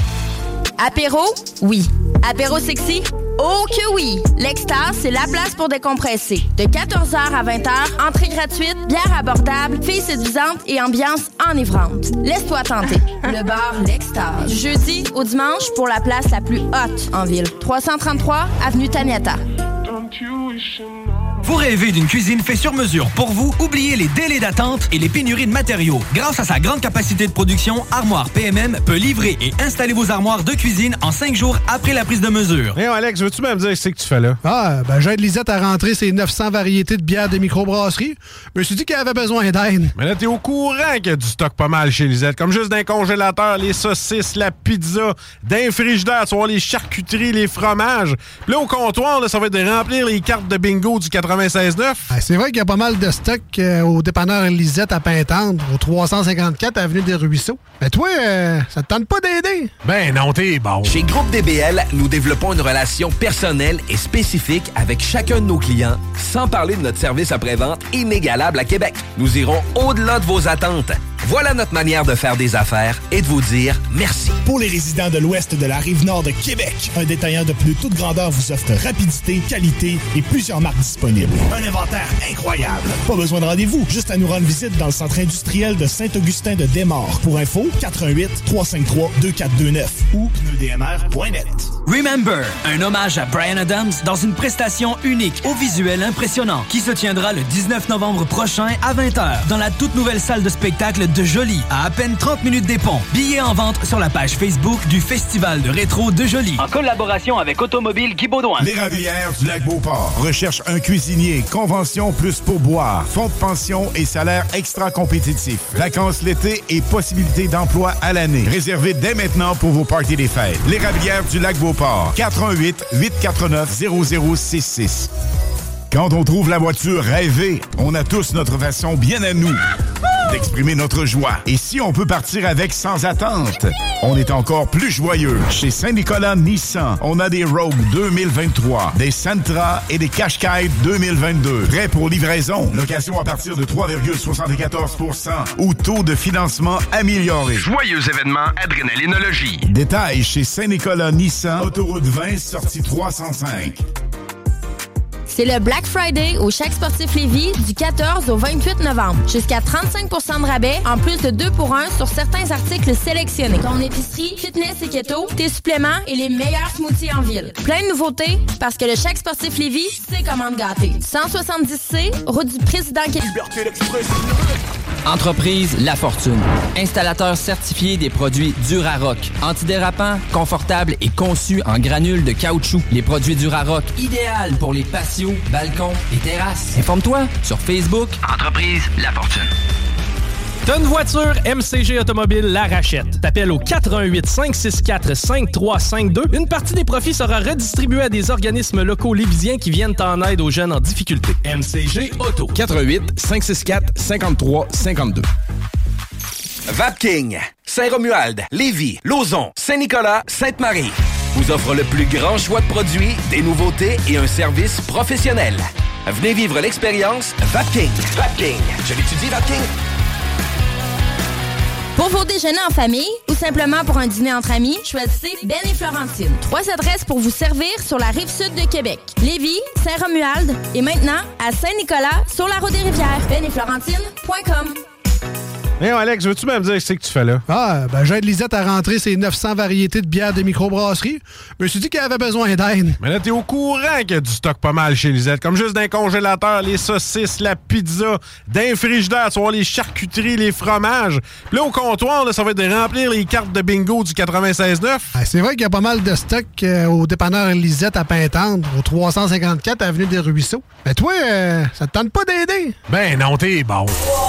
Apéro? Oui. Apéro sexy? Oh que oui! L'Extase, c'est la place pour décompresser. De quatorze heures à vingt heures, entrée gratuite, bière abordable, filles séduisantes et ambiance enivrante. Laisse-toi tenter. Le bar L'Extase. Du jeudi au dimanche pour la place la plus haute en ville. trois cent trente-trois avenue Taniata. Vous rêvez d'une cuisine faite sur mesure pour vous? Oubliez les délais d'attente et les pénuries de matériaux. Grâce à sa grande capacité de production, Armoire P M M peut livrer et installer vos armoires de cuisine en cinq jours après la prise de mesure. Hé, hey Alex, veux-tu me dire ce que tu fais là? Ah, ben j'aide Lisette à rentrer ses neuf cents variétés de bières de microbrasserie. Je me suis dit qu'elle avait besoin d'aide. Mais là, t'es au courant qu'il y a du stock pas mal chez Lisette. Comme juste d'un congélateur, les saucisses, la pizza, d'un frigidaire, tu vois, les charcuteries, les fromages. Puis là, au comptoir, là, ça va être de remplir les cartes de bingo du quatre-vingt-seize neuf. Ah, c'est vrai qu'il y a pas mal de stock euh, au dépanneur Lisette à Pintendre, au trois cent cinquante-quatre avenue des Ruisseaux. Mais toi, euh, ça te tente pas d'aider? Ben non, t'es bon. Chez Groupe D B L, nous développons une relation personnelle et spécifique avec chacun de nos clients, sans parler de notre service après-vente inégalable à Québec. Nous irons au-delà de vos attentes. Voilà notre manière de faire des affaires et de vous dire merci. Pour les résidents de l'ouest de la Rive-Nord de Québec, un détaillant de plus toute grandeur vous offre rapidité, qualité et plusieurs marques disponibles. Un inventaire incroyable. Pas besoin de rendez-vous, juste à nous rendre visite dans le centre industriel de Saint-Augustin de Desmaures. Pour info, quatre un huit trois cinq trois deux quatre deux neuf ou pneus d m r point net. Remember, un hommage à Bryan Adams dans une prestation unique au visuel impressionnant qui se tiendra le dix-neuf novembre prochain à vingt heures dans la toute nouvelle salle de spectacle de Joly, à à peine trente minutes des ponts. Billets en vente sur la page Facebook du Festival de rétro de Joly. En collaboration avec Automobile Guy Baudouin. L'Érablière du Lac-Beauport recherche un cuisinier, convention plus pourboire, fonds de pension et salaire extra compétitif. Vacances l'été et possibilités d'emploi à l'année. Réservez dès maintenant pour vos parties des fêtes. L'Érablière du Lac-Beauport. quatre un huit, huit quatre neuf, zéro zéro six six. Quand on trouve la voiture rêvée, on a tous notre façon bien à nous d'exprimer notre joie. Et si on peut partir avec sans attente, on est encore plus joyeux. Chez Saint-Nicolas Nissan, on a des Rogue deux mille vingt-trois, des Sentra et des Qashqai deux mille vingt-deux. Prêts pour livraison. Location à partir de trois virgule soixante-quatorze pour cent ou taux de financement amélioré. Joyeux événement Adrénalinologie. Détails chez Saint-Nicolas Nissan, autoroute vingt, sortie trois cent cinq. C'est le Black Friday au Chèque Sportif Lévis du quatorze au vingt-huit novembre. Jusqu'à trente-cinq pour cent de rabais, en plus de deux pour un sur certains articles sélectionnés. Ton épicerie, fitness et keto, tes suppléments et les meilleurs smoothies en ville. Plein de nouveautés, parce que le Chèque Sportif Lévis, c'est comment te gâter. cent soixante-dix C, route du Président Québec. Entreprise La Fortune. Installateur certifié des produits Durarock. Antidérapant, confortable et conçu en granules de caoutchouc. Les produits Durarock, idéal pour les patios, balcons et terrasses. Informe-toi sur Facebook. Entreprise La Fortune. T'as une voiture, M C G Automobile la rachète. T'appelles au quatre un huit, cinq six quatre, cinq trois cinq deux. Une partie des profits sera redistribuée à des organismes locaux lévisiens qui viennent en aide aux jeunes en difficulté. M C G Auto. quatre un huit, cinq six quatre, cinq trois cinq deux. Vapking, Saint-Romuald, Lévis, Lauson, Saint-Nicolas, Sainte-Marie vous offre le plus grand choix de produits, des nouveautés et un service professionnel. Venez vivre l'expérience Vapking. Vapking. Je l'étudie, Vapking. Pour vos déjeuners en famille ou simplement pour un dîner entre amis, choisissez Ben et Florentine. Trois adresses pour vous servir sur la rive sud de Québec. Lévis, Saint-Romuald et maintenant à Saint-Nicolas sur la route des Rivières. ben et florentine point com. Hey Alex, veux-tu même dire ce que tu fais là? Ah, ben j'aide Lisette à rentrer ses neuf cents variétés de bières de microbrasserie. Je me suis dit qu'elle avait besoin d'aide. Mais là, t'es au courant qu'il y a du stock pas mal chez Lisette. Comme juste d'un congélateur, les saucisses, la pizza, d'un frigidaire, tu vois, les charcuteries, les fromages. Puis là, au comptoir, là, ça va être de remplir les cartes de bingo du quatre-vingt-seize neuf. Ah, c'est vrai qu'il y a pas mal de stock euh, au dépanneur Lisette à Pintendre, au trois cent cinquante-quatre avenue des Ruisseaux. Mais toi, euh, ça te tente pas d'aider? Ben non, t'es bon.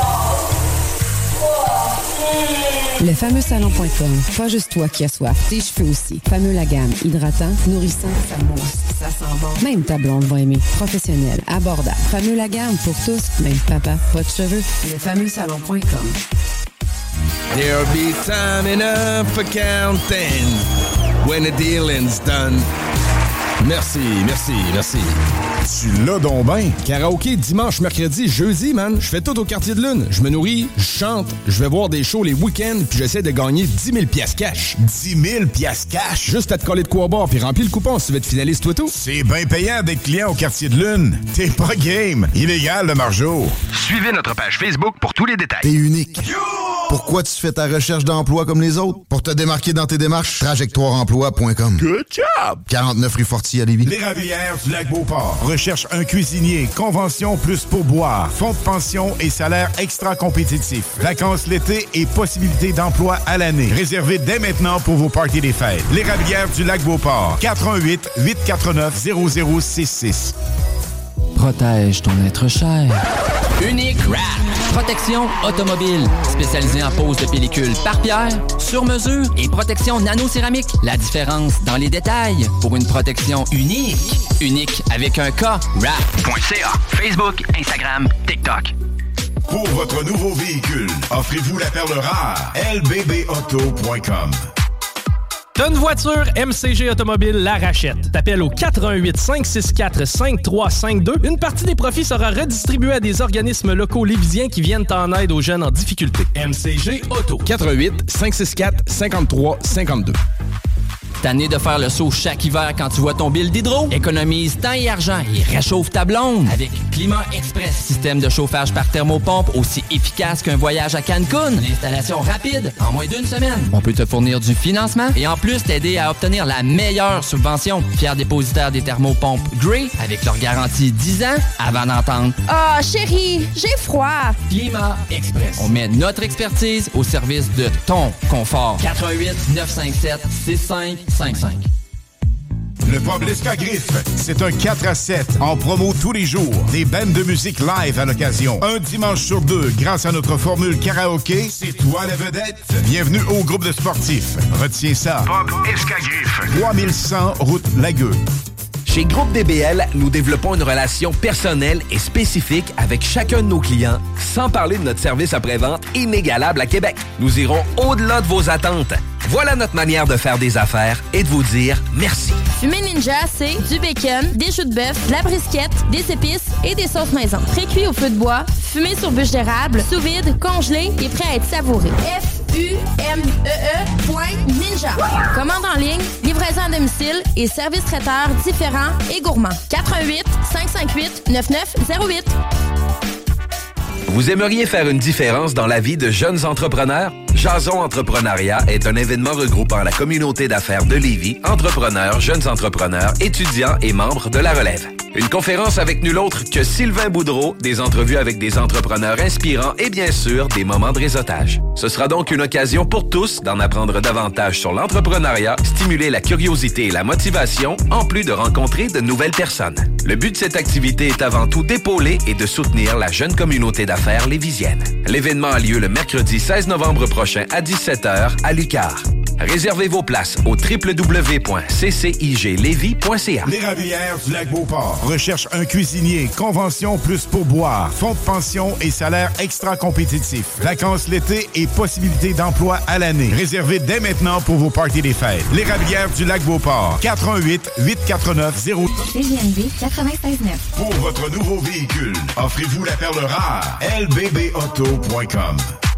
Le fameux salon point com. Pas juste toi qui as soif, tes cheveux aussi. Fameux la gamme. Hydratant, nourrissant, ça mousse, ça sent bon. Même ta blonde va aimer. Professionnel, abordable. Fameux la gamme pour tous, même papa, pas de cheveux. Le fameux salon point com. There'll be time enough for counting when the dealing's done. Merci, merci, merci. Tu l'as donc ben. Karaoké dimanche, mercredi, jeudi, man. Je fais tout au Quartier de Lune. Je me nourris, je chante, je vais voir des shows les week-ends, puis j'essaie de gagner dix mille piastres cash. dix mille piastres cash? Juste à te coller de quoi boire, puis remplir le coupon si tu veux être finaliste, toi tout. C'est bien payant d'être client au Quartier de Lune. T'es pas game. Illégal, le margeau. Suivez notre page Facebook pour tous les détails. T'es unique. Pourquoi tu fais ta recherche d'emploi comme les autres? Pour te démarquer dans tes démarches, trajectoire emploi point com. Good job! quarante-neuf rue Fortier à Lévis. L'Érablière du Lac-Beauport recherche un cuisinier, convention plus pourboire, fonds de pension et salaire extra compétitif. Vacances l'été et possibilités d'emploi à l'année. Réservez dès maintenant pour vos parties des fêtes. L'Érablière du Lac-Beauport. quatre un huit, huit quatre neuf, zéro zéro six six. Protège ton être cher. Unique Wrap. Protection automobile. Spécialisée en pose de pellicule par pierre, sur mesure et protection nano-céramique. La différence dans les détails pour une protection unique. Unique avec un K. Wrap point C A. Facebook, Instagram, TikTok. Pour votre nouveau véhicule, offrez-vous la perle rare. L B B auto point com. T'as une voiture, M C G Automobile la rachète. T'appelles au quatre un huit, cinq six quatre, cinq trois cinq deux. Une partie des profits sera redistribuée à des organismes locaux lévisiens qui viennent en aide aux jeunes en difficulté. M C G Auto. quatre un huit, cinq six quatre, cinq trois cinq deux. Tanné de faire le saut chaque hiver quand tu vois ton bill d'hydro? Économise temps et argent et réchauffe ta blonde avec Climat Express. Système de chauffage par thermopompe aussi efficace qu'un voyage à Cancun. Une installation rapide en moins d'une semaine. On peut te fournir du financement et en plus t'aider à obtenir la meilleure subvention. Fier dépositaire des thermopompes Grey avec leur garantie dix ans avant d'entendre « Ah, oh, chérie, j'ai froid! » Climat Express. On met notre expertise au service de ton confort. quatre un huit neuf cinq sept six cinq cinq cinq. Le Pub L'Escagriffe, c'est un quatre à sept en promo tous les jours. Des bandes de musique live à l'occasion. Un dimanche sur deux, grâce à notre formule karaoké, c'est toi la vedette. Bienvenue au groupe de sportifs. Retiens ça. Pub Escagriffe. trois mille cent route Lagueux. Chez Groupe D B L, nous développons une relation personnelle et spécifique avec chacun de nos clients, sans parler de notre service après-vente inégalable à Québec. Nous irons au-delà de vos attentes. Voilà notre manière de faire des affaires et de vous dire merci. Fumée Ninja, c'est du bacon, des choux de bœuf, de la brisquette, des épices et des sauces maison. Pré-cuit au feu de bois, fumé sur bûche d'érable, sous vide, congelé et prêt à être savouré. F U M E E point Ninja. Commande en ligne, livraison à domicile et service traiteur différents et gourmands. quatre un huit cinq cinq huit neuf neuf zéro huit. Vous aimeriez faire une différence dans la vie de jeunes entrepreneurs? Jason Entrepreneuriat est un événement regroupant la communauté d'affaires de Lévis, entrepreneurs, jeunes entrepreneurs, étudiants et membres de la relève. Une conférence avec nul autre que Sylvain Boudreau, des entrevues avec des entrepreneurs inspirants et bien sûr, des moments de réseautage. Ce sera donc une occasion pour tous d'en apprendre davantage sur l'entrepreneuriat, stimuler la curiosité et la motivation, en plus de rencontrer de nouvelles personnes. Le but de cette activité est avant tout d'épauler et de soutenir la jeune communauté d'affaires lévisienne. L'événement a lieu le mercredi seize novembre prochain à dix-sept heures à l'U Q A R. Réservez vos places au w w w point c c i g lévis point c a. L'Érablière du Lac-Beauport recherche un cuisinier, convention plus pourboire, fonds de pension et salaire extra compétitif. Vacances l'été et possibilités d'emploi à l'année. Réservez dès maintenant pour vos parties des fêtes. L'Érablière du Lac-Beauport, quatre un huit huit quatre neuf zéro. C G N V quatre-vingt-seize neuf. Pour votre nouveau véhicule, offrez-vous la perle rare. L B B auto point com.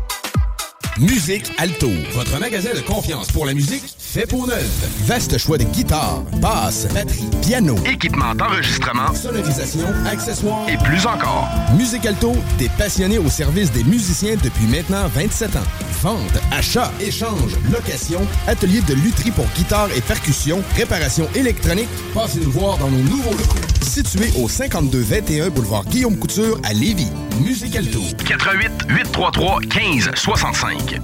Musique Alto, votre magasin de confiance pour la musique fait pour neuf. Vaste choix de guitares, basses, batteries, piano, équipement d'enregistrement, sonorisation, accessoires et plus encore. Musique Alto, des passionnés au service des musiciens depuis maintenant vingt-sept ans. Vente, achat, échange, location, atelier de lutherie pour guitare et percussion, réparation électronique. Passez nous voir dans nos nouveaux locaux. Situé au cinquante-deux vingt et un boulevard Guillaume Couture à Lévis. Musique Alto. quatre un huit huit trois trois un cinq six cinq.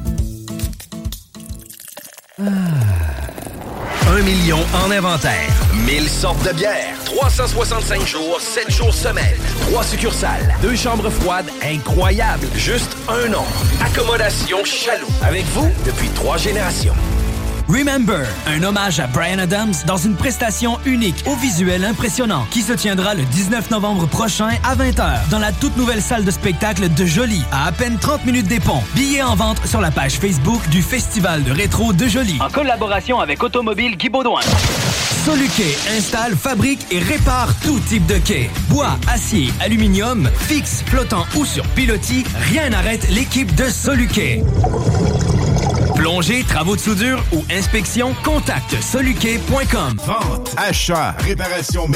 Ah. Un million en inventaire. mille sortes de bières. trois cent soixante-cinq jours, sept jours semaine. Trois succursales. Deux chambres froides incroyables. Juste un nom. Accommodation Chaloux. Avec vous depuis trois générations. Remember, un hommage à Bryan Adams dans une prestation unique au visuel impressionnant qui se tiendra le dix-neuf novembre prochain à vingt heures dans la toute nouvelle salle de spectacle de Joly, à à peine trente minutes des ponts. Billets en vente sur la page Facebook du Festival de rétro de Joly. En collaboration avec Automobile Guy Baudouin. Soluquet installe, fabrique et répare tout type de quai. Bois, acier, aluminium, fixe, flottant ou sur pilotis, rien n'arrête l'équipe de Soluquet. Plongée, travaux de soudure ou inspection, contacte soluquet point com. Vente, achat, réparation.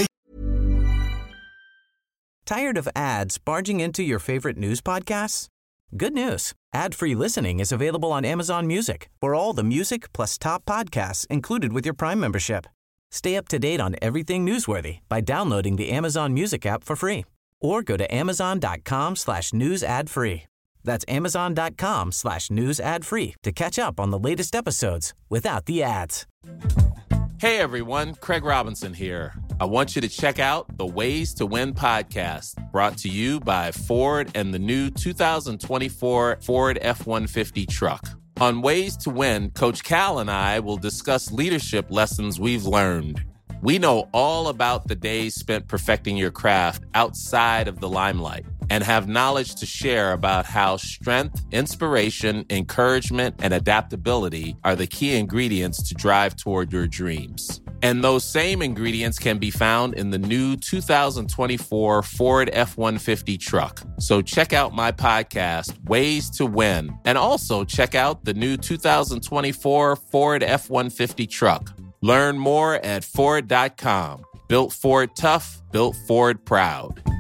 Tired of ads barging into your favorite news podcasts? Good news. Ad-free listening is available on Amazon Music for all the music plus top podcasts included with your Prime membership. Stay up to date on everything newsworthy by downloading the Amazon Music app for free or go to amazon.com slash news ad free. That's amazon.com slash news ad free to catch up on the latest episodes without the ads. Hey everyone, Craig Robinson here. I want you to check out the Ways to Win podcast, brought to you by Ford and the new two thousand twenty-four Ford F one fifty truck. On Ways to Win, Coach Cal and I will discuss leadership lessons we've learned. We know all about the days spent perfecting your craft outside of the limelight and have knowledge to share about how strength, inspiration, encouragement, and adaptability are the key ingredients to drive toward your dreams. And those same ingredients can be found in the new two thousand twenty-four Ford F one fifty truck. So check out my podcast, Ways to Win, and also check out the new two thousand twenty-four Ford F one fifty truck. Learn more at Ford dot com. Built Ford tough, built Ford proud.